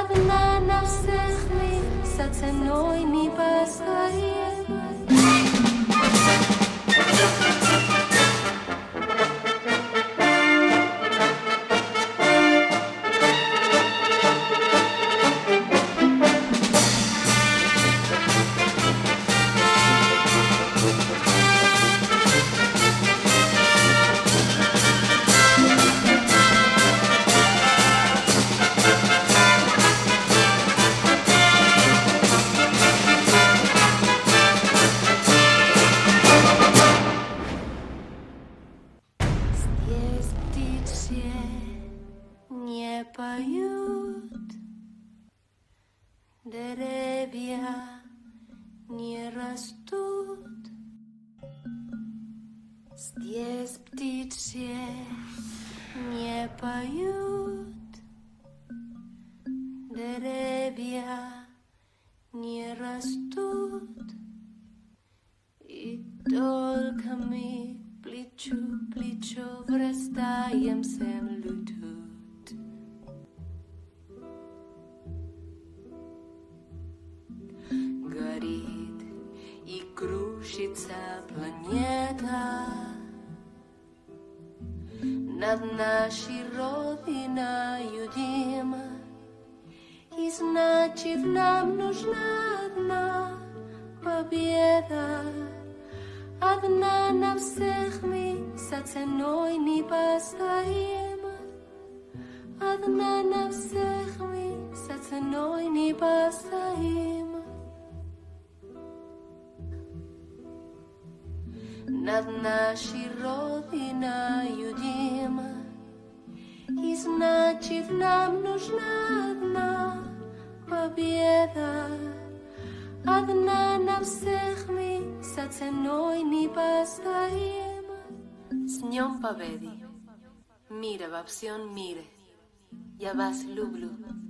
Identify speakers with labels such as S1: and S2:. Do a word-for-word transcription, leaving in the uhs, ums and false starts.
S1: одна на всех ми, за ценой ми постоим. Поют, деревья не растут. Здесь птичьи не поют, деревья не растут. И только мы плечо к плечу врастаем в землю тут. Горит и крушится планета над нашей родиною, Дима. И значит, нам нужна одна победа. Одна на всех мы, за ценой не постоим. Одна на всех мы, за ценой не постоим. Над нашей родиною, Дима. И значит, нам нужна одна победа. Одна на всех мы, за ценой не постоим. С Днем Победы! Мира во всем мире! Я вас люблю.